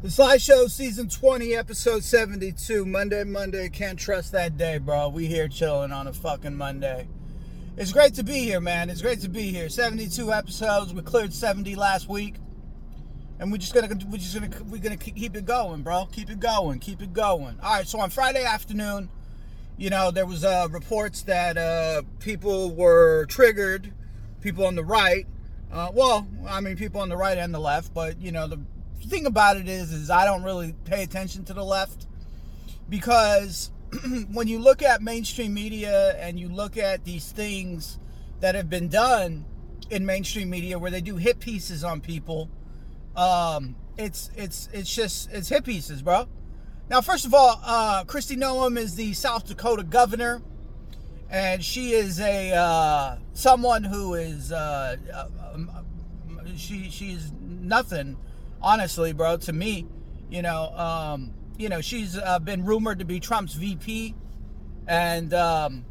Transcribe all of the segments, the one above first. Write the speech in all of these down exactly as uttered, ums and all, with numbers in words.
The Slideshow Season twenty, Episode seventy-two. Monday, Monday. Can't trust that day, bro. We here chilling on a fucking Monday. It's great to be here, man. It's great to be here. seventy-two episodes. We cleared seventy last week. And we're just gonna, we're just gonna, we're gonna keep it going, bro. Keep it going. Keep it going. All right, so on Friday afternoon, you know, there was uh, reports that uh, people were triggered, people on the right. Uh, well, I mean, people on the right and the left, but, you know, the thing about it is, is I don't really pay attention to the left because when you look at mainstream media and you look at these things that have been done in mainstream media where they do hit pieces on people, um, it's it's it's just it's hit pieces, bro. Now, first of all, uh, Kristi Noem is the South Dakota governor, and she is a uh, someone who is uh, um, she she's nothing. Honestly, bro, to me, you know, um, you know, she's uh, been rumored to be Trump's V P, and um,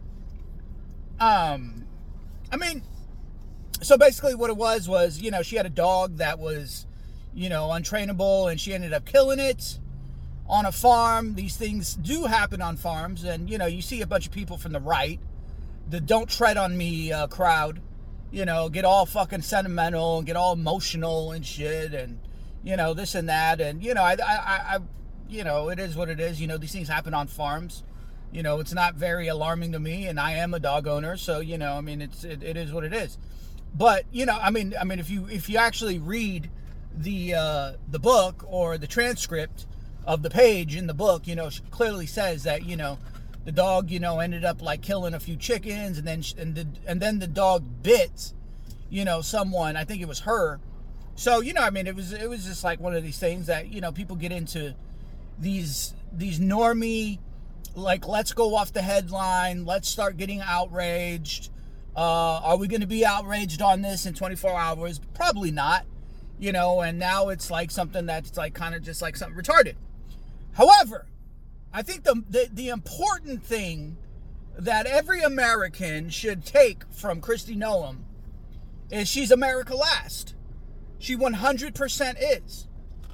um, I mean, so basically, what it was was, you know, she had a dog that was, you know, untrainable, and she ended up killing it on a farm. These things do happen on farms, and you know, you see a bunch of people from the right, the "don't tread on me" uh, crowd, you know, get all fucking sentimental and get all emotional and shit, and you know, this and that, and, you know, I, I, I, you know, it is what it is. You know, these things happen on farms. You know, it's not very alarming to me, and I am a dog owner, so, you know, I mean, it's, it, it is what it is. But, you know, I mean, I mean, if you, if you actually read the, uh, the book or the transcript of the page in the book, you know, she clearly says that, you know, the dog, you know, ended up, like, killing a few chickens, and then, and, the, and then the dog bit, you know, someone, I think it was her. So, you know, I mean, it was it was just like one of these things that, you know, people get into these these normie, like, let's go off the headline, let's start getting outraged. Uh, are we going to be outraged on this in twenty-four hours? Probably not, you know, and now it's like something that's like kind of just like something retarded. However, I think the, the, the important thing that every American should take from Kristi Noem is she's America last. She one hundred percent is.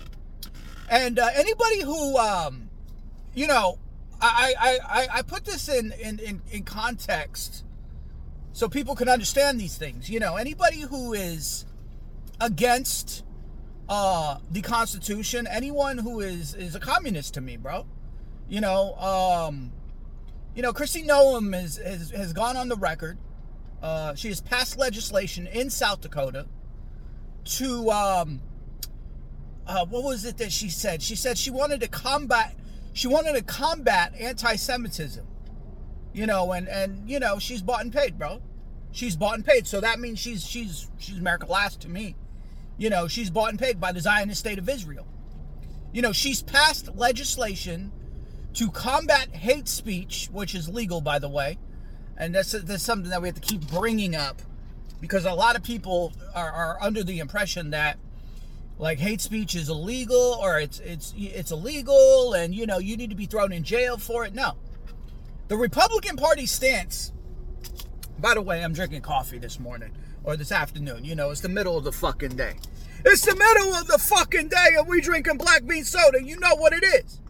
And uh, anybody who, um, you know, I, I, I, I put this in, in, in, in context so people can understand these things. You know, anybody who is against uh, the Constitution, anyone who is, is a communist to me, bro. You know, um, you know, Kristi Noem has, has, has gone on the record. Uh, she has passed legislation in South Dakota to, um, uh, what was it that she said? She said she wanted to combat, she wanted to combat anti-Semitism, you know, and, and, you know, she's bought and paid, bro. She's bought and paid. So that means she's, she's, she's America last to me. You know, she's bought and paid by the Zionist state of Israel. You know, she's passed legislation to combat hate speech, which is legal, by the way. And that's, that's something that we have to keep bringing up, because a lot of people are, are under the impression that, like, hate speech is illegal, or it's it's it's illegal, and, you know, you need to be thrown in jail for it. No. The Republican Party stance, by the way, I'm drinking coffee this morning, or this afternoon. You know, it's the middle of the fucking day. It's the middle of the fucking day, and we drinking black bean soda. You know what it is.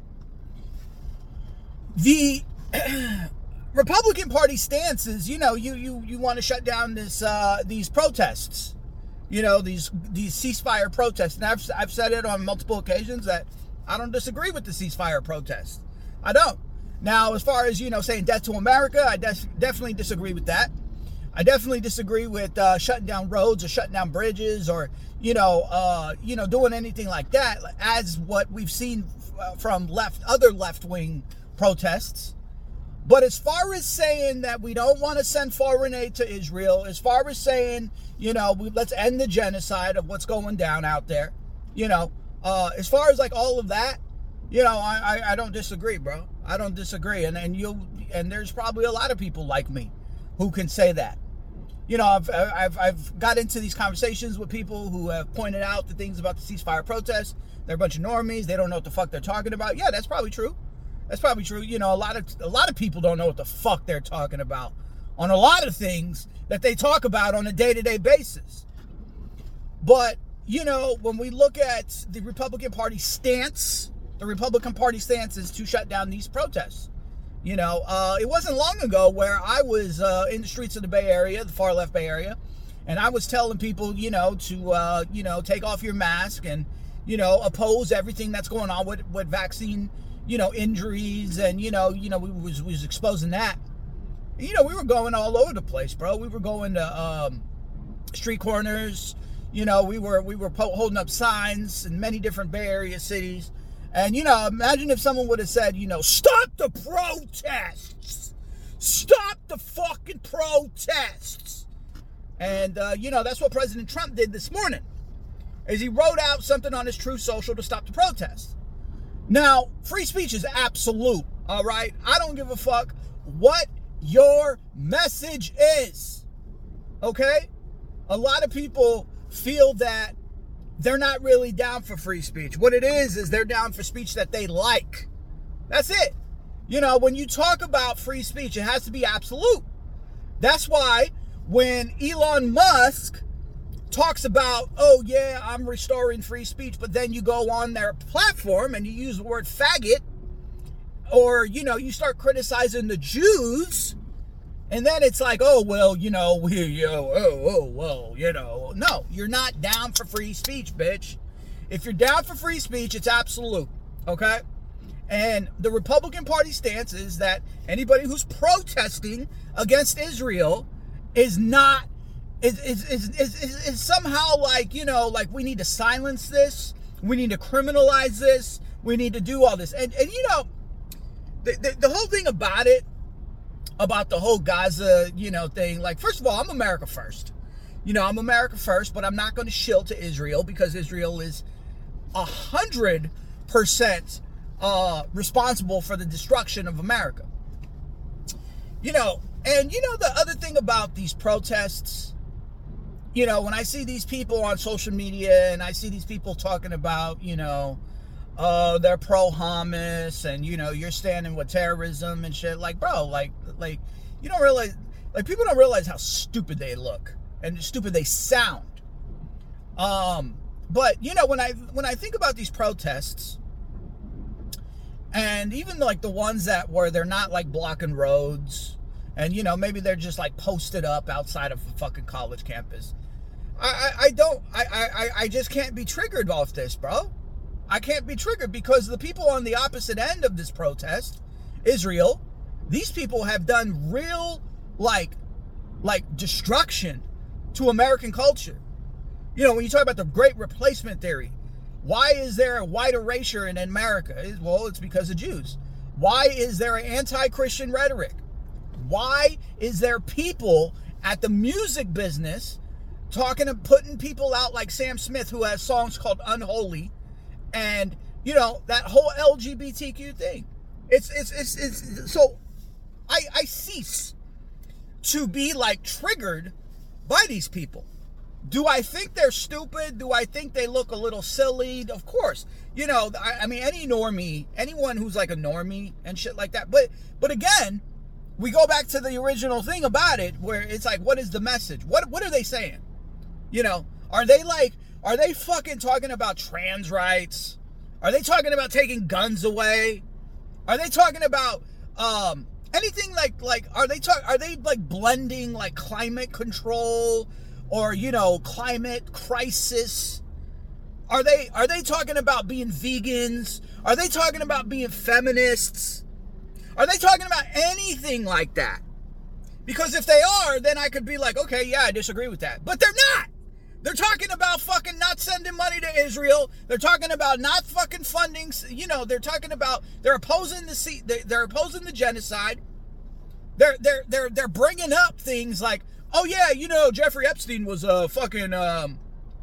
The Republican Party stance is, you know, you you you want to shut down this uh, these protests, you know, these these ceasefire protests. And I've I've said it on multiple occasions that I don't disagree with the ceasefire protests. I don't. Now, as far as, you know, saying death to America, I def- definitely disagree with that. I definitely disagree with uh, shutting down roads or shutting down bridges, or, you know, uh, you know, doing anything like that, as what we've seen from left other left wing protests. But as far as saying that we don't want to send foreign aid to Israel, as far as saying, you know, we, let's end the genocide of what's going down out there, you know, uh, as far as like all of that, you know, I, I, I don't disagree, bro. I don't disagree. And, and you'll, and there's probably a lot of people like me who can say that. You know, I've, I've, I've got into these conversations with people who have pointed out the things about the ceasefire protests. They're a bunch of normies. They don't know what the fuck they're talking about. Yeah, that's probably true. That's probably true. You know, a lot of a lot of people don't know what the fuck they're talking about on a lot of things that they talk about on a day-to-day basis. But you know, when we look at the Republican Party stance, the Republican Party stance is to shut down these protests. You know, uh, it wasn't long ago where I was uh, in the streets of the Bay Area, the far left Bay Area, and I was telling people, you know, to, uh, you know, take off your mask and, you know, oppose everything that's going on with, with vaccine, you know, injuries, and, you know, you know, we was, we was exposing that. You know, we were going all over the place, bro. We were going to um, street corners. You know, we were we were holding up signs in many different Bay Area cities. And, you know, imagine if someone would have said, you know, stop the protests. Stop the fucking protests. And, uh, you know, that's what President Trump did this morning, is he wrote out something on his Truth Social to stop the protests. Now, free speech is absolute, all right? I don't give a fuck what your message is, okay? A lot of people feel that they're not really down for free speech. What it is, is they're down for speech that they like. That's it. You know, when you talk about free speech, it has to be absolute. That's why when Elon Musk talks about, oh yeah, I'm restoring free speech, but then you go on their platform and you use the word faggot, or, you know, you start criticizing the Jews, and then it's like, oh, well, you know, we, yo, oh, oh, well, you know. No, you're not down for free speech, bitch. If you're down for free speech, it's absolute, okay? And the Republican Party stance is that anybody who's protesting against Israel is not, is, is, is, is, is, is somehow like, you know, like we need to silence this, we need to criminalize this, we need to do all this. And, and you know, the, the, the whole thing about it, about the whole Gaza, you know, thing, like, first of all, I'm America first. You know, I'm America first, but I'm not going to shill to Israel, because Israel is a hundred percent uh, responsible for the destruction of America. You know, and you know the other thing about these protests, you know, when I see these people on social media and I see these people talking about, you know, uh, they're pro-Hamas and, you know, you're standing with terrorism and shit, like, bro, like, like, you don't realize, like, people don't realize how stupid they look and stupid they sound. Um, but, you know, when I, when I think about these protests, and even like the ones that where they're not like blocking roads, and, you know, maybe they're just like posted up outside of a fucking college campus, I, I, I don't, I, I, I just can't be triggered off this, bro. I can't be triggered, because the people on the opposite end of this protest, Israel, these people have done real, like, like destruction to American culture. You know, when you talk about the great replacement theory, why is there a white erasure in America? Well, it's because of Jews. Why is there an anti-Christian rhetoric? Why is there people at the music business talking and putting people out like Sam Smith, who has songs called Unholy, and, you know, that whole L G B T Q thing? It's, it's, it's, it's so I, I cease to be like triggered by these people. Do I think they're stupid? Do I think they look a little silly? Of course. You know, I, I mean, any normie, anyone who's like a normie and shit like that. But, but again, we go back to the original thing about it, where it's like, what is the message? What, what are they saying? You know, are they like, are they fucking talking about trans rights? Are they talking about taking guns away? Are they talking about um, anything like, like, are they talk, are they like blending like climate control or, you know, climate crisis? Are they, are they talking about being vegans? Are they talking about being feminists? Are they talking about anything like that? Because if they are, then I could be like, okay, yeah, I disagree with that. But they're not. They're talking about fucking not sending money to Israel. They're talking about not fucking funding, you know, they're talking about, they're opposing the, they're opposing the genocide. They're, they're, they're, they're bringing up things like, oh yeah, you know, Jeffrey Epstein was a fucking, um,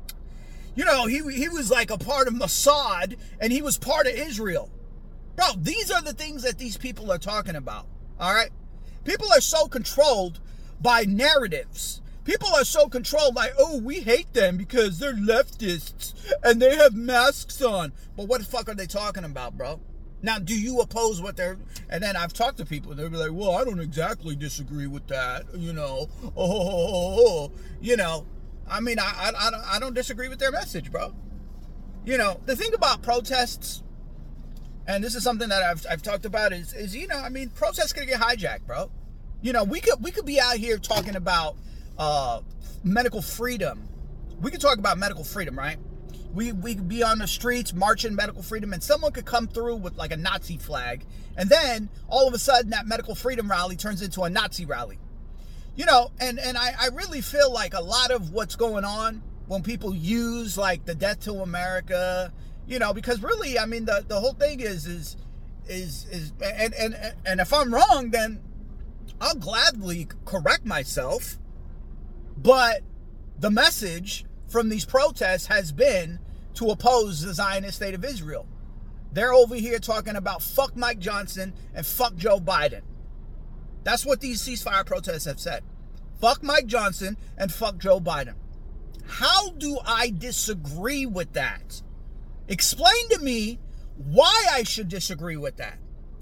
you know, he, he was like a part of Mossad and he was part of Israel. Bro, these are the things that these people are talking about, all right? People are so controlled by narratives. People are so controlled by, oh, we hate them because they're leftists and they have masks on. But what the fuck are they talking about, bro? Now, do you oppose what they're... And then I've talked to people and they'll be like, well, I don't exactly disagree with that, you know. Oh, you know. I mean, I, I, I, don't, I don't disagree with their message, bro. You know, the thing about protests, and this is something that I've, I've talked about, is, is, you know, I mean, protests could get hijacked, bro. You know, we could we could be out here talking about uh, medical freedom. We could talk about medical freedom, right? We we could be on the streets marching medical freedom, and someone could come through with like a Nazi flag, and then all of a sudden that medical freedom rally turns into a Nazi rally. You know, and, and I, I really feel like a lot of what's going on when people use like the Death to America, you know, because really, I mean, the, the whole thing is, is, is, is, and, and, and if I'm wrong, then I'll gladly correct myself. But the message from these protests has been to oppose the Zionist state of Israel. They're over here talking about fuck Mike Johnson and fuck Joe Biden. That's what these ceasefire protests have said. Fuck Mike Johnson and fuck Joe Biden. How do I disagree with that? Explain to me why I should disagree with that.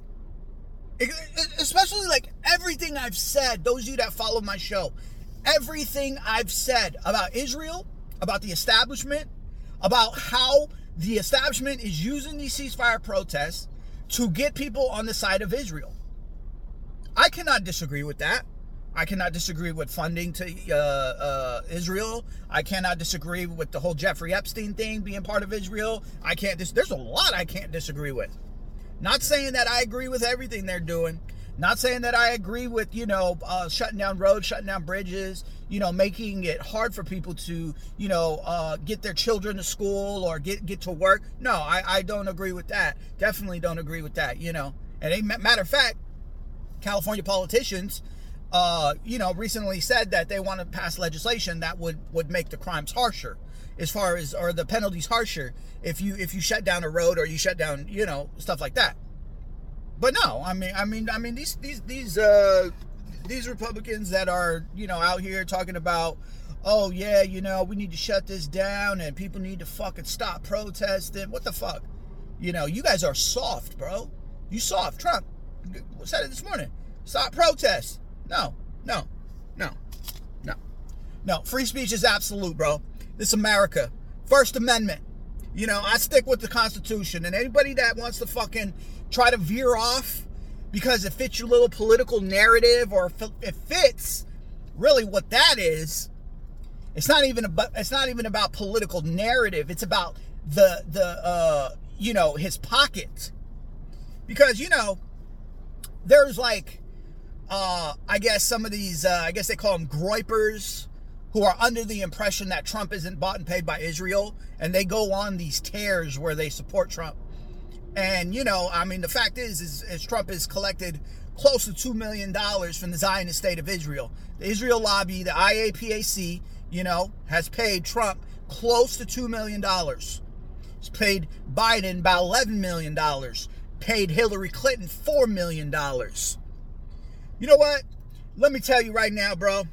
Especially like everything I've said, those of you that follow my show, everything I've said about Israel, about the establishment, about how the establishment is using these ceasefire protests to get people on the side of Israel. I cannot disagree with that. I cannot disagree with funding to uh, uh, Israel. I cannot disagree with the whole Jeffrey Epstein thing being part of Israel. I can't. Dis- There's a lot I can't disagree with. Not saying that I agree with everything they're doing. Not saying that I agree with, you know, uh, shutting down roads, shutting down bridges, you know, making it hard for people to, you know, uh, get their children to school or get, get to work. No, I, I don't agree with that. Definitely don't agree with that, you know. And a matter of fact, California politicians, uh, you know, recently said that they want to pass legislation that would, would make the crimes harsher, as far as, or the penalties harsher if you if you shut down a road or you shut down, you know, stuff like that. But no, I mean, I mean, I mean, these these these uh, these Republicans that are, you know, out here talking about, oh yeah, you know, we need to shut this down and people need to fucking stop protesting. What the fuck? You know, you guys are soft, bro. You soft. Trump said it this morning. Stop protests. No, no, no, no, no. Free speech is absolute, bro. This is America. First Amendment. You know, I stick with the Constitution, and anybody that wants to fucking try to veer off because it fits your little political narrative, or if it fits really what that is, it's not even about, it's not even about political narrative. It's about the, the, uh, you know, his pocket. Because, you know, there's like, uh, I guess some of these, uh, I guess they call them groypers, who are under the impression that Trump isn't bought and paid by Israel, and they go on these tears where they support Trump. And, you know, I mean, the fact is, is, is Trump has collected close to two million dollars from the Zionist state of Israel. The Israel lobby, the I A P A C, you know, has paid Trump close to two million dollars. It's paid Biden about eleven million dollars. Paid Hillary Clinton four million dollars. You know what? Let me tell you right now, bro.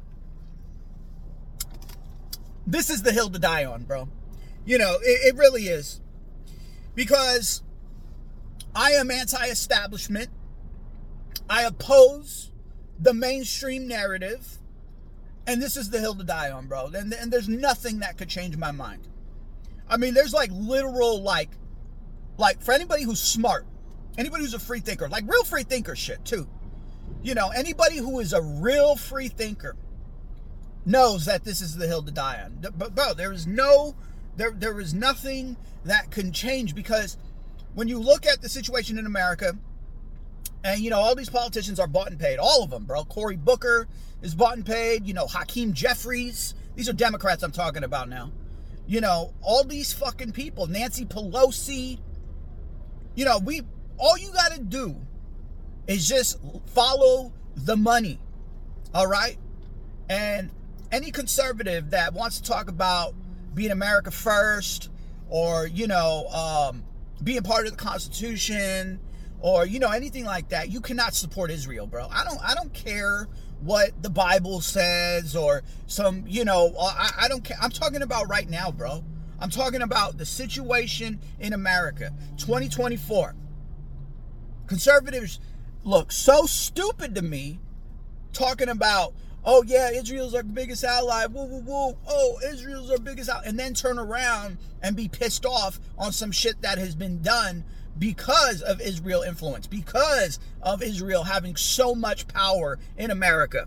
This is the hill to die on, bro. You know, it, it really is. Because I am anti-establishment. I oppose the mainstream narrative. And this is the hill to die on, bro. And, and there's nothing that could change my mind. I mean, there's like literal, like, like for anybody who's smart, anybody who's a free thinker, like real free thinker shit too. You know, anybody who is a real free thinker knows that this is the hill to die on. But bro, there is no, there there is nothing that can change, because when you look at the situation in America, and you know, all these politicians are bought and paid, all of them, bro. Cory Booker is bought and paid. You know, Hakeem Jeffries. These are Democrats I'm talking about now. You know, all these fucking people, Nancy Pelosi. You know, we all you got to do is just follow the money, all right? And any conservative that wants to talk about being America first, or, you know, um, being part of the Constitution, or, you know, anything like that, you cannot support Israel, bro. I don't, I don't care what the Bible says, or some, you know, I, I don't care. I'm talking about right now, bro. I'm talking about the situation in America, twenty twenty-four. Conservatives look so stupid to me, talking about, oh yeah, Israel's our biggest ally, woo woo woo, oh, Israel's our biggest ally, and then turn around and be pissed off on some shit that has been done because of Israel influence, because of Israel having so much power in America.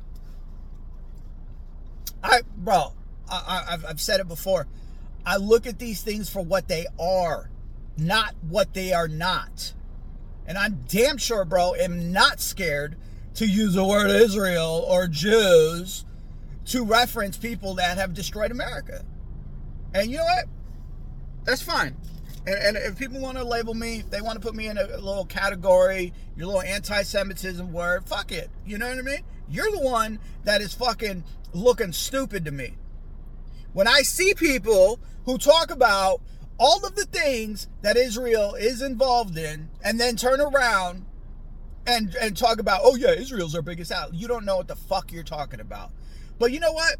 I, bro, I, I've, I've said it before. I look at these things for what they are, not what they are not. And I'm damn sure, bro, am not scared to use the word Israel or Jews to reference people that have destroyed America. And you know what? That's fine. And, and if people want to label me, they want to put me in a, a little category, your little anti-Semitism word, fuck it. You know what I mean? You're the one that is fucking looking stupid to me. When I see people who talk about all of the things that Israel is involved in and then turn around and, and talk about, oh yeah, Israel's our biggest ally. You don't know what the fuck you're talking about. But you know what?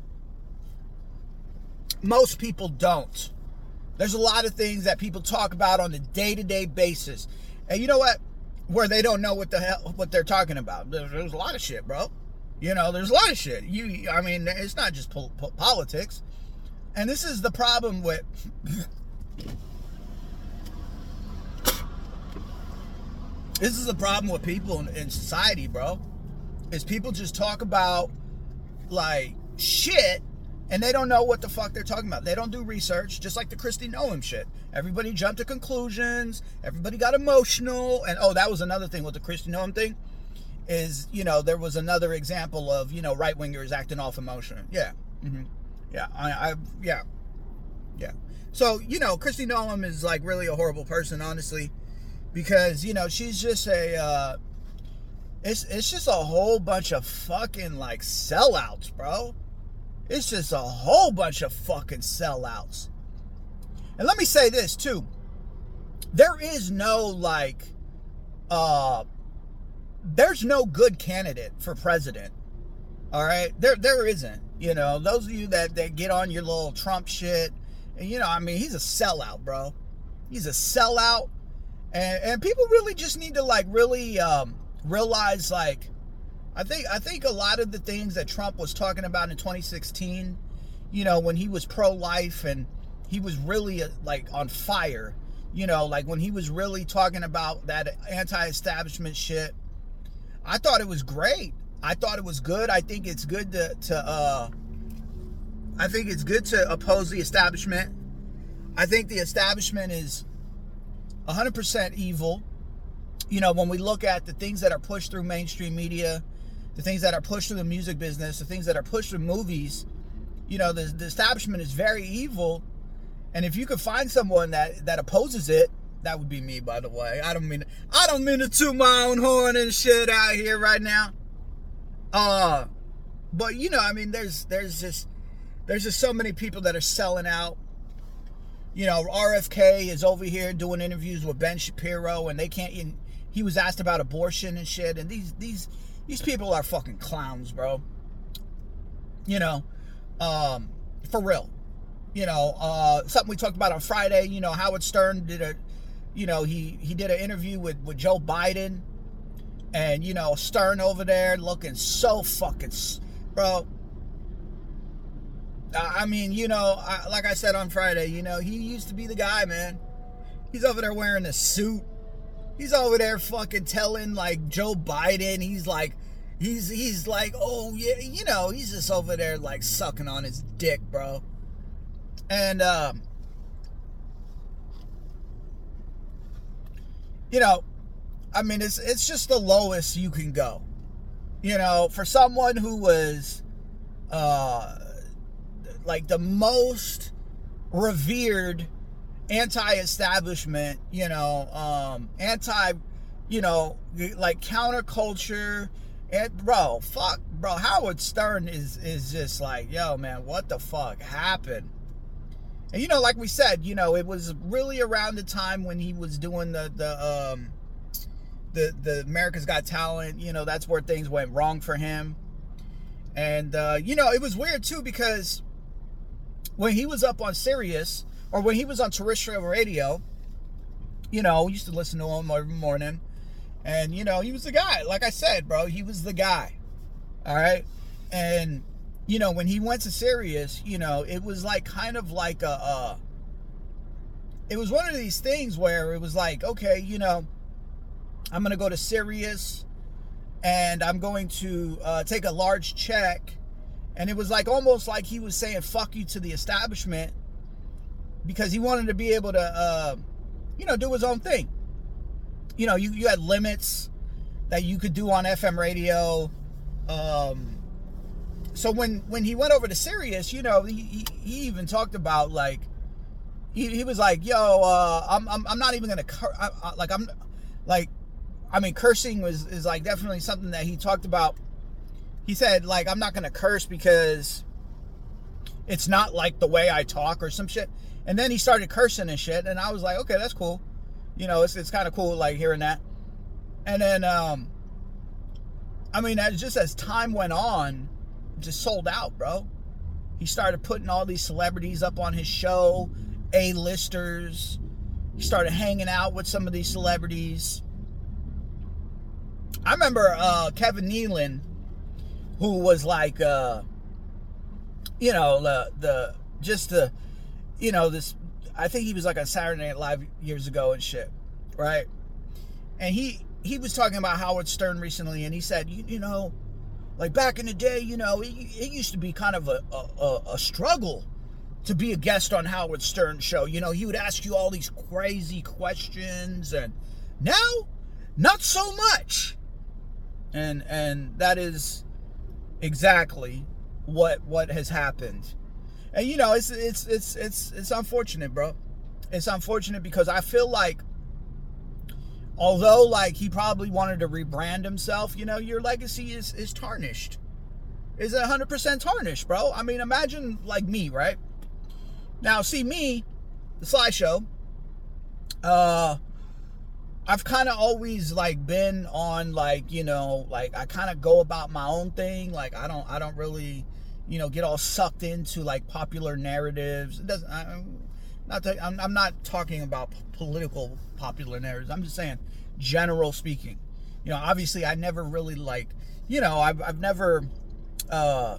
Most people don't. There's a lot of things that people talk about on a day-to-day basis. And you know what? Where they don't know what the hell, what they're talking about. There's, there's a lot of shit, bro. You know, there's a lot of shit. You, I mean, it's not just po- po- politics. And this is the problem with... this is the problem with people in, in society, bro. Is people just talk about, like, shit, and they don't know what the fuck they're talking about. They don't do research, just like the Kristi Noem shit. Everybody jumped to conclusions. Everybody got emotional. And, oh, that was another thing with the Kristi Noem thing. Is, you know, there was another example of, you know, right-wingers acting off emotion. Yeah. Mm-hmm. Yeah. I, I, yeah. Yeah. So, you know, Kristi Noem is, like, really a horrible person, honestly. Because, you know, she's just a, uh, it's, it's just a whole bunch of fucking, like, sellouts, bro. It's just a whole bunch of fucking sellouts. And let me say this, too. There is no, like, uh... there's no good candidate for president. All right? There there isn't. You know, those of you that, that get on your little Trump shit, and you know, I mean, he's a sellout, bro. He's a sellout. And and people really just need to like really um, realize like I think I think a lot of the things that Trump was talking about in twenty sixteen, you know, when he was pro-life and he was really uh, like on fire, you know, like when he was really talking about that anti-establishment shit, I thought it was great. I thought it was good. I think it's good to, to uh, I think it's good to oppose the establishment. I think the establishment is one hundred percent evil. You know, when we look at the things that are pushed through mainstream media, the things that are pushed through the music business, the things that are pushed through movies, you know, the, the establishment is very evil. And if you could find someone that, that opposes it, that would be me, by the way. I don't mean I don't mean to toot my own horn and shit out here right now. Uh, but you know, I mean, there's there's just there's just so many people that are selling out. You know, R F K is over here doing interviews with Ben Shapiro, and they can't even. He was asked about abortion and shit, and these these these people are fucking clowns, bro. You know, um, for real. You know, uh, something we talked about on Friday. You know, Howard Stern did a, you know, he he did an interview with with Joe Biden, and you know, Stern over there looking so fucking, bro. I mean, you know, I, like I said on Friday, you know, he used to be the guy, man. He's over there wearing a suit. He's over there fucking telling, like, Joe Biden, he's like, he's, he's like, oh, yeah, you know, he's just over there, like, sucking on his dick, bro. And, um, you know, I mean, it's, it's just the lowest you can go. You know, for someone who was, uh... like the most revered anti-establishment, you know, um, anti, you know, like counterculture, and bro, fuck, bro, Howard Stern is is just like, yo, man, what the fuck happened? And you know, like we said, you know, it was really around the time when he was doing the the um, the the America's Got Talent. You know, that's where things went wrong for him. And uh, you know, it was weird too because when he was up on Sirius, or when he was on terrestrial radio, you know, we used to listen to him every morning. And, you know, he was the guy. Like I said, bro, he was the guy. All right? And, you know, when he went to Sirius, you know, it was like kind of like a, uh, it was one of these things where it was like, okay, you know, I'm going to go to Sirius and I'm going to uh, take a large check. And it was like almost like he was saying, fuck you to the establishment, because he wanted to be able to, uh, you know, do his own thing. You know, you, you had limits that you could do on F M radio. Um, so when, when he went over to Sirius, you know, he, he, he even talked about like, he, he was like, yo, uh, I'm, I'm, I'm not even going to, cur- I, I, like, I'm like, I mean, cursing was, is like definitely something that he talked about. He said, like, I'm not going to curse because it's not like the way I talk or some shit. And then he started cursing and shit. And I was like, okay, that's cool. You know, it's, it's kind of cool, like, hearing that. And then, um, I mean, as, just as time went on, it just sold out, bro. He started putting all these celebrities up on his show, A-listers. He started hanging out with some of these celebrities. I remember uh, Kevin Nealon, who was like, uh, you know, the, the, just the, you know, this, I think he was like on Saturday Night Live years ago and shit, right? And he, he was talking about Howard Stern recently, and he said, you, you know, like back in the day, you know, it, it used to be kind of a, a, a struggle to be a guest on Howard Stern's show. You know, he would ask you all these crazy questions, and now, not so much. And, and that is exactly what what has happened. And you know, it's it's it's it's it's unfortunate, bro. It's unfortunate because I feel like, although like he probably wanted to rebrand himself, you know, your legacy is is tarnished. Is one hundred percent tarnished, bro. I mean, imagine like me, right? Now, see me, the Sly Show, uh I've kind of always like been on like, you know, like I kind of go about my own thing. Like I don't, I don't really, you know, get all sucked into like popular narratives. It doesn't, I'm not, to, I'm, I'm not talking about p- political popular narratives. I'm just saying general speaking, you know, obviously I never really like, you know, I've, I've never, uh,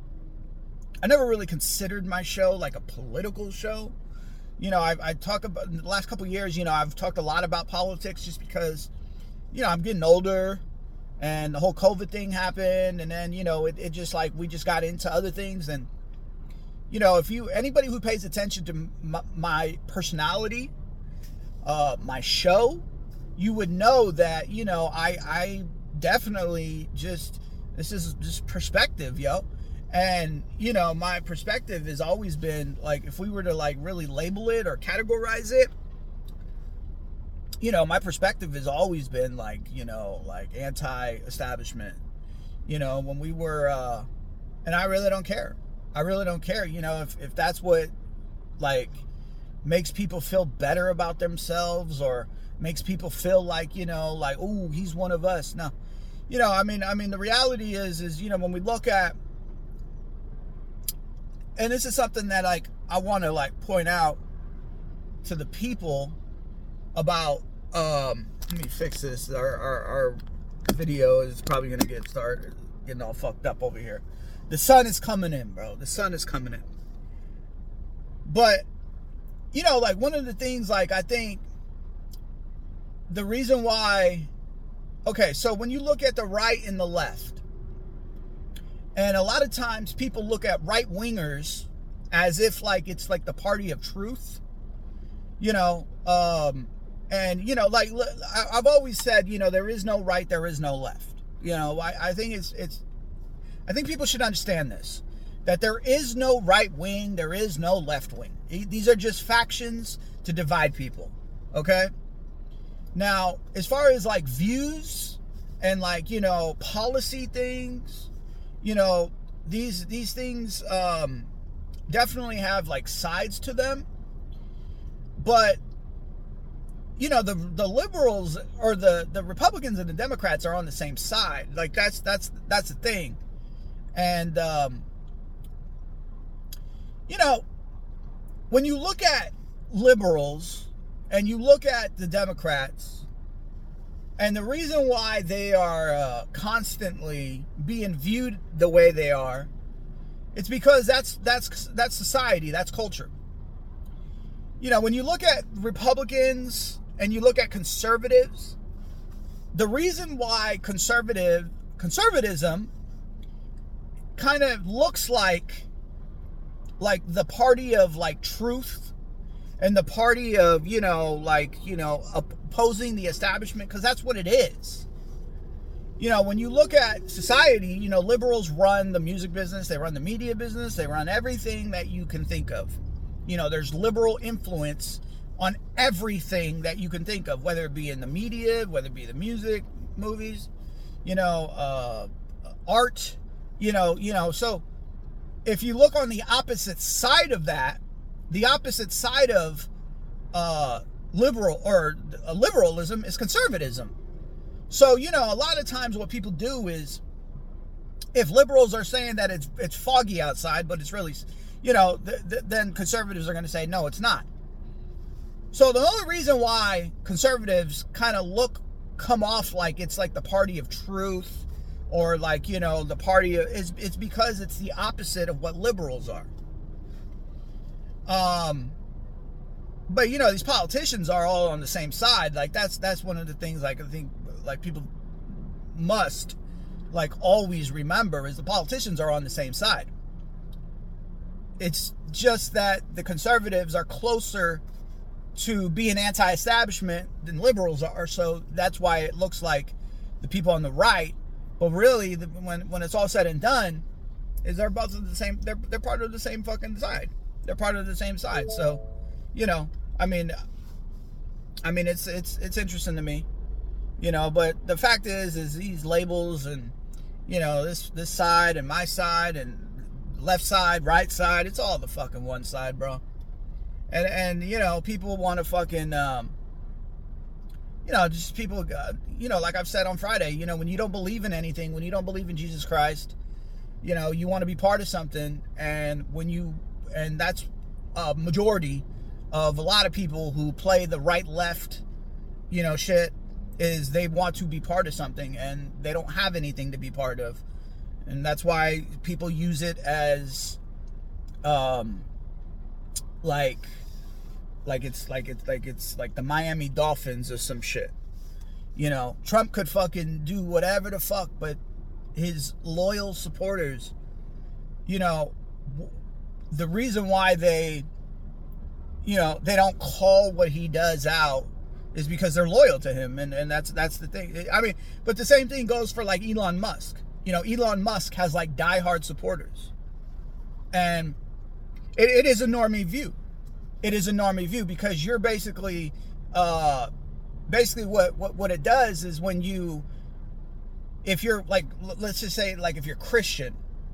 I never really considered my show like a political show. You know, I, I talk about, in the last couple of years, you know, I've talked a lot about politics just because, you know, I'm getting older and the whole COVID thing happened. And then, you know, it, it just like, we just got into other things. And, you know, if you, anybody who pays attention to m- my personality, uh, my show, you would know that, you know, I, I definitely just, this is just perspective, yo. And, you know, my perspective has always been, like, if we were to, like, really label it or categorize it, you know, my perspective has always been, like, you know, like, anti-establishment. You know, when we were, uh, and I really don't care. I really don't care, you know, if, if that's what, like, makes people feel better about themselves or makes people feel like, you know, like, ooh, he's one of us. No. You know, I mean, I mean, the reality is, is, you know, when we look at, and this is something that, like, I want to, like, point out to the people about, um, let me fix this. Our, our, our video is probably going to get started, getting all fucked up over here. The sun is coming in, bro. The sun is coming in. But, you know, like, one of the things, like, I think the reason why, okay, so when you look at the right and the left, and a lot of times people look at right-wingers as if like it's like the party of truth, you know, um, and, you know, like I've always said, you know, there is no right, there is no left. You know, I, I think it's, it's, I think people should understand this, that there is no right wing, there is no left wing. These are just factions to divide people, okay? Now, as far as like views and like, you know, policy things, you know, these these things um, definitely have like sides to them, but you know, the the liberals or the, the Republicans and the Democrats are on the same side. Like that's that's that's the thing, and um, you know, when you look at liberals and you look at the Democrats, And the reason why they are uh, constantly being viewed the way they are, it's because that's that's that's society, that's culture. You know, when you look at Republicans and you look at conservatives, the reason why conservative conservatism kind of looks like like the party of like truth and the party of, you know, like, you know, opposing the establishment, because that's what it is. You know, when you look at society, you know, liberals run the music business, they run the media business, they run everything that you can think of. You know, there's liberal influence on everything that you can think of, whether it be in the media, whether it be the music, movies, you know, uh, art, you know, you know. So if you look on the opposite side of that, the opposite side of uh, liberal or uh, liberalism is conservatism. So, you know, a lot of times what people do is, if liberals are saying that it's it's foggy outside, but it's really, you know, th- th- then conservatives are going to say, no, it's not. So the only reason why conservatives kind of look, come off like it's like the party of truth, or like, you know, the party of, is it's because it's the opposite of what liberals are. Um, but you know, these politicians are all on the same side. Like that's that's one of the things, like I think, like people must like always remember, is the politicians are on the same side. It's just that the conservatives are closer to being anti-establishment than liberals are, so that's why it looks like the people on the right. But really, the, when when it's all said and done, is they're both the same. They're they're part of the same fucking side. They're part of the same side. So, you know, I mean, I mean, it's it's it's interesting to me, you know. But the fact is, is these labels and, you know, this this side and my side and left side, right side, it's all the fucking one side, bro. And, and you know, people want to fucking, um, you know, just people, uh, you know, like I've said on Friday, you know, when you don't believe in anything, when you don't believe in Jesus Christ, you know, you want to be part of something. And when you, and that's a majority of a lot of people who play the right-left, you know, shit, is they want to be part of something and they don't have anything to be part of. And that's why people use it as, um, like, like it's like it's like it's like the Miami Dolphins or some shit. You know, Trump could fucking do whatever the fuck, but his loyal supporters, you know, the reason why they, you know, they don't call what he does out is because they're loyal to him, and, and that's that's the thing. I mean, but the same thing goes for like Elon Musk. You know, Elon Musk has like diehard supporters, and it, it is a normie view. It is a normie view because you're basically, uh, basically what, what, what it does is when you, if you're like, let's just say like if you're Christian.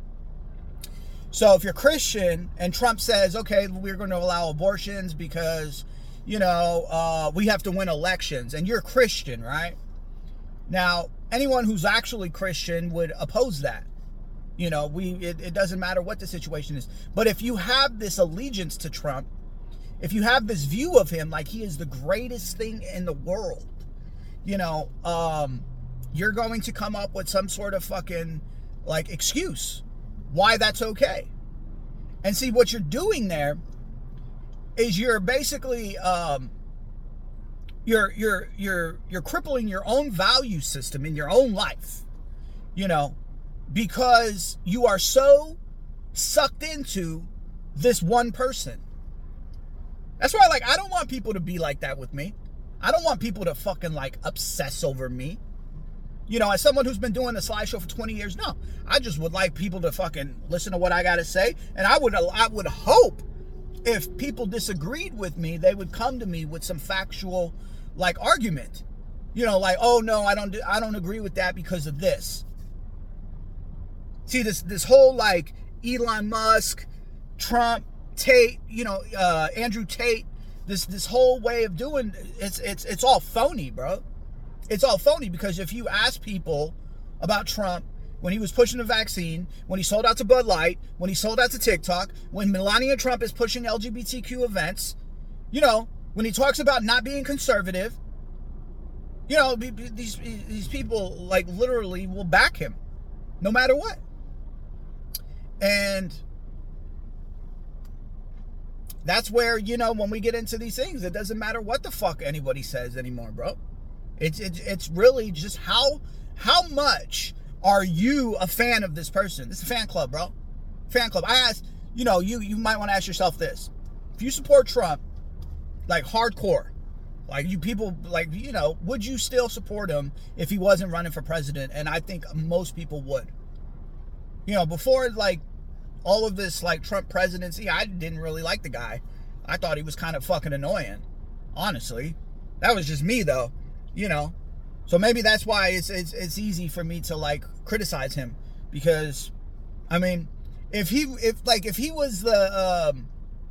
So if you're Christian and Trump says, okay, we're going to allow abortions because, you know, uh, we have to win elections, and you're Christian, right? Now, anyone who's actually Christian would oppose that. You know, we it, it doesn't matter what the situation is. But if you have this allegiance to Trump, if you have this view of him like he is the greatest thing in the world, you know, um, you're going to come up with some sort of fucking, like, excuse why that's okay. And see, what you're doing there is you're basically, um, you're, you're, you're, you're crippling your own value system in your own life, you know, because you are so sucked into this one person. That's why, like, I don't want people to be like that with me. I don't want people to fucking, like, obsess over me. You know, as someone who's been doing the slideshow for twenty years, no. I just would like people to fucking listen to what I got to say. And I would, I would hope if people disagreed with me, they would come to me with some factual, like, argument. You know, like, oh, no, I don't, I don't agree with that because of this. See, this, this whole, like, Elon Musk, Trump, Tate, you know, uh, Andrew Tate, this this whole way of doing it's it's it's all phony, bro. It's all phony because if you ask people about Trump when he was pushing the vaccine, when he sold out to Bud Light, when he sold out to TikTok, when Melania Trump is pushing L G B T Q events, you know, when he talks about not being conservative, You know, these these people like literally will back him no matter what. And that's where, you know, when we get into these things, it doesn't matter what the fuck anybody says anymore, bro. It's it's, it's really just how how much are you a fan of this person? This is a fan club, bro. Fan club. I asked, you know, you you might want to ask yourself this. If you support Trump, like hardcore, like you people, like, you know, would you still support him if he wasn't running for president? And I think most people would. You know, before, like, all of this, like, Trump presidency, I didn't really like the guy. I thought he was kind of fucking annoying, honestly. That was just me, though, you know. So maybe that's why it's it's it's easy for me to, like, criticize him. Because, I mean, if he, if, like, if he was the, um,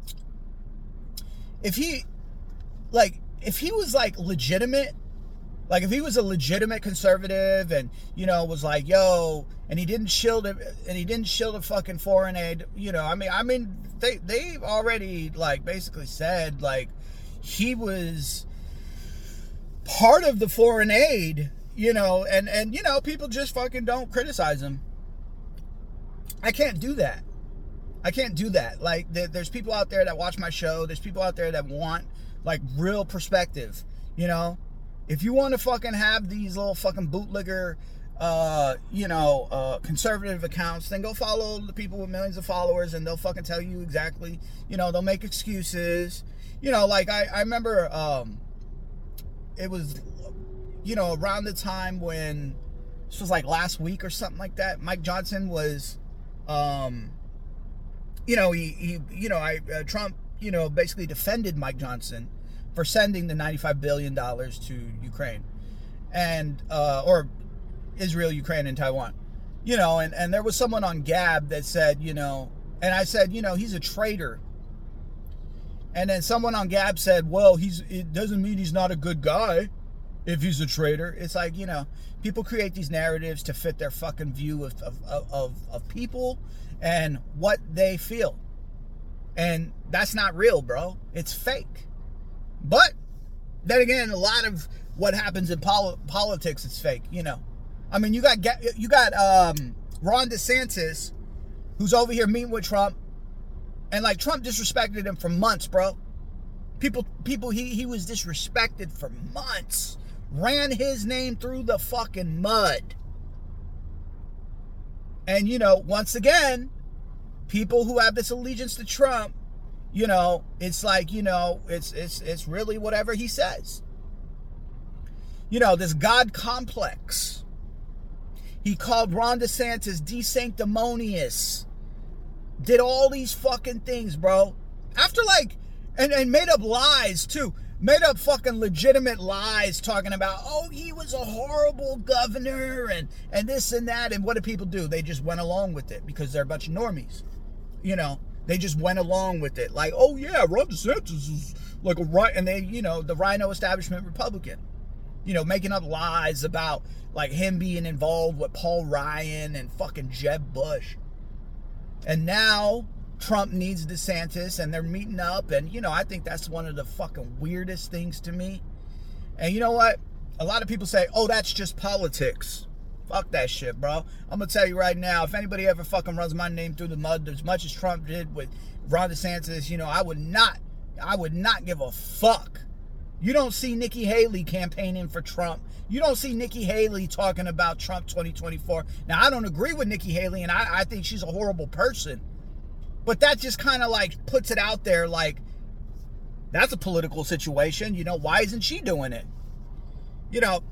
if he, like, if he was, like, legitimate, like, if he was a legitimate conservative and, you know, was like, yo, and he didn't shield it, and he didn't shield the fucking foreign aid, you know, I mean, I mean, they, they've already, like, basically said, like, he was part of the foreign aid, you know, and, and, you know, people just fucking don't criticize him. I can't do that. I can't do that. Like, there, there's people out there that watch my show. There's people out there that want, like, real perspective, you know? If you want to fucking have these little fucking bootlegger, uh, you know, uh, conservative accounts, then go follow the people with millions of followers, and they'll fucking tell you exactly, you know, they'll make excuses. You know, like, I, I remember, um, it was, you know, around the time when, this was like last week or something like that, Mike Johnson was, um, you know, he, he you know, I, uh, Trump, you know, basically defended Mike Johnson for sending the ninety-five billion dollars to Ukraine, and uh, or Israel, Ukraine, and Taiwan, you know, and, and there was someone on Gab that said, you know, and I said, you know, he's a traitor, and then someone on Gab said, well, he's it doesn't mean he's not a good guy if he's a traitor. It's like, you know, people create these narratives to fit their fucking view of of of, of people and what they feel, and that's not real, bro. It's fake. But then again, a lot of what happens in pol- politics is fake, you know. I mean, you got you got um, Ron DeSantis, who's over here meeting with Trump, and like Trump disrespected him for months, bro. People, people, he he was disrespected for months. Ran his name through the fucking mud. And you know, once again, people who have this allegiance to Trump, you know, it's like, you know, it's it's it's really whatever he says. You know, this God complex. He called Ron DeSantis de-sanctimonious. Did all these fucking things, bro. After like, and, and made up lies too. Made up fucking legitimate lies talking about, oh, he was a horrible governor and, and this and that. And what do people do? They just went along with it because they're a bunch of normies, you know. They just went along with it. Like, oh, yeah, Ron DeSantis is like a right. And they, you know, the Rhino establishment Republican, you know, making up lies about like him being involved with Paul Ryan and fucking Jeb Bush. And now Trump needs DeSantis and they're meeting up. And, you know, I think that's one of the fucking weirdest things to me. And you know what? A lot of people say, oh, that's just politics. Fuck that shit, bro. I'm going to tell you right now, if anybody ever fucking runs my name through the mud as much as Trump did with Ron DeSantis, you know, I would not, I would not give a fuck. You don't see Nikki Haley campaigning for Trump. You don't see Nikki Haley talking about Trump twenty twenty-four. Now, I don't agree with Nikki Haley, and I, I think she's a horrible person. But that just kind of like puts it out there like, that's a political situation. You know, why isn't she doing it? You know,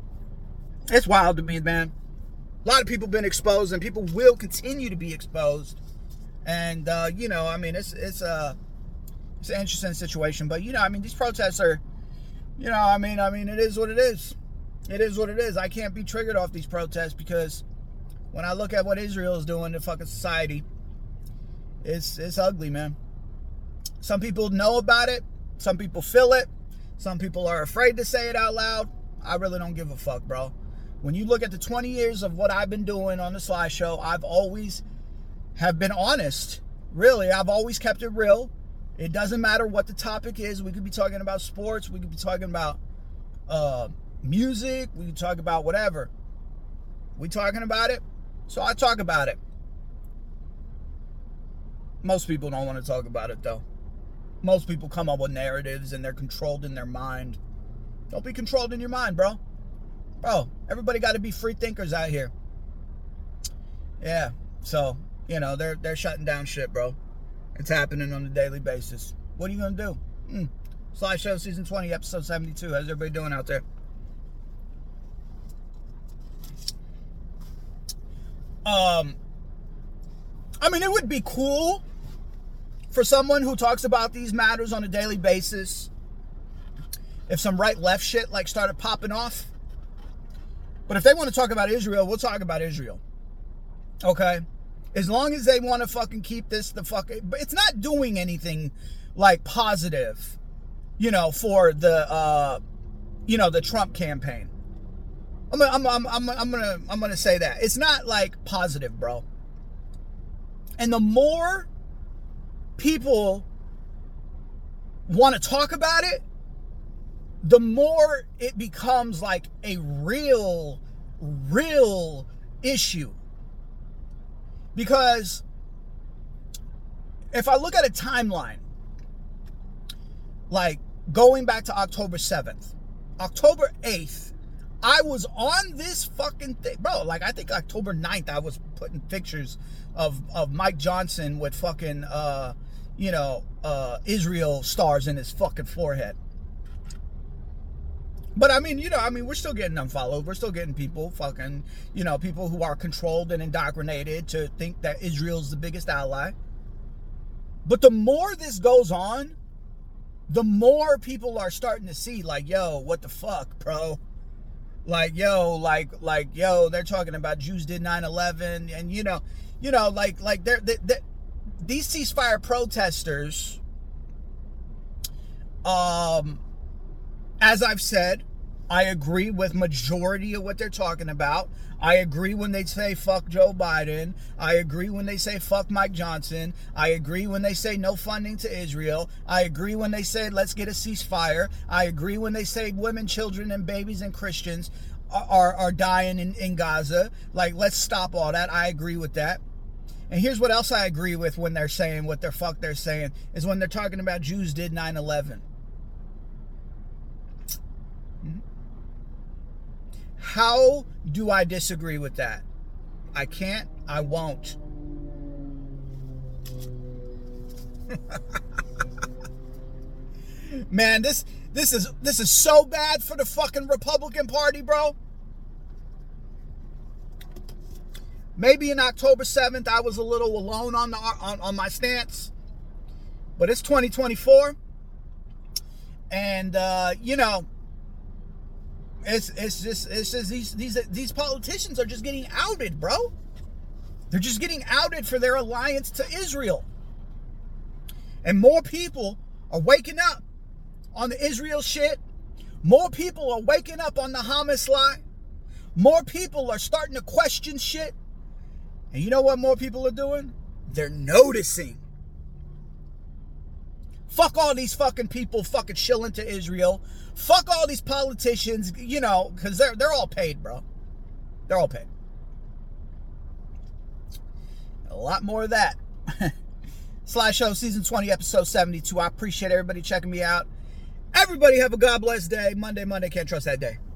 it's wild to me, man. A lot of people have been exposed, and people will continue to be exposed. And, uh, you know, I mean, it's it's a, it's an interesting situation. But, you know, I mean, these protests are, you know, I mean, I mean, it is what it is. It is what it is. I can't be triggered off these protests because when I look at what Israel is doing to fucking society, it's it's ugly, man. Some people know about it. Some people feel it. Some people are afraid to say it out loud. I really don't give a fuck, bro. When you look at the twenty years of what I've been doing on the Sly Show, I've always have been honest. Really, I've always kept it real. It doesn't matter what the topic is. We could be talking about sports. We could be talking about, uh, music, we can talk about whatever. We talking about it, so I talk about it. Most people don't want to talk about it, though. Most people come up with narratives and they're controlled in their mind. Don't be controlled in your mind, bro. Bro, everybody got to be free thinkers out here. Yeah, so, you know, they're they're shutting down shit, bro. It's happening on a daily basis. What are you going to do? Mm. Slideshow Season twenty, Episode seventy-two. How's everybody doing out there? Um, I mean, it would be cool for someone who talks about these matters on a daily basis if some right-left shit like started popping off. But if they want to talk about Israel, we'll talk about Israel. Okay? As long as they want to fucking keep this the fuck... But it's not doing anything like positive, you know, for the, uh, you know, the Trump campaign. I'm, I'm, I'm, I'm, I'm gonna, I'm gonna say that. It's not like positive, bro. And the more people want to talk about it, the more it becomes like a real, real issue. Because if I look at a timeline, like going back to October seventh, October eighth, I was on this fucking thing, bro. Like, I think October ninth, I was putting pictures of, of Mike Johnson with fucking, uh, you know, uh, Israel stars in his fucking forehead. But I mean, you know, I mean, we're still getting unfollowed. We're still getting people fucking, you know, people who are controlled and indoctrinated to think that Israel's the biggest ally. But the more this goes on, the more people are starting to see, like, yo, what the fuck, bro? Like, yo, like, like, yo, they're talking about Jews did nine eleven, and you know, you know, like, like they're, they, they, these ceasefire protesters, um, as I've said, I agree with majority of what they're talking about. I agree when they say fuck Joe Biden. I agree when they say fuck Mike Johnson. I agree when they say no funding to Israel. I agree when they say let's get a ceasefire. I agree when they say women, children, and babies and Christians are, are, are dying in, in Gaza. Like, let's stop all that. I agree with that. And here's what else I agree with when they're saying what the fuck they're saying, is when they're talking about Jews did nine eleven. How do I disagree with that? I can't. I won't. Man, this this is this is so bad for the fucking Republican Party, bro. Maybe in October seventh I was a little alone on the on, on my stance, but it's twenty twenty-four, and uh, you know. It's it's just it's just these these these politicians are just getting outed, bro. They're just getting outed for their alliance to Israel. And more people are waking up on the Israel shit. More people are waking up on the Hamas lie. More people are starting to question shit. And you know what more people are doing? They're noticing. Fuck all these fucking people fucking shilling to Israel. Fuck all these politicians, you know, because they're, they're all paid, bro. They're all paid. A lot more of that. Slideshow Season twenty, Episode seventy-two. I appreciate everybody checking me out. Everybody have a God bless day. Monday, Monday, can't trust that day.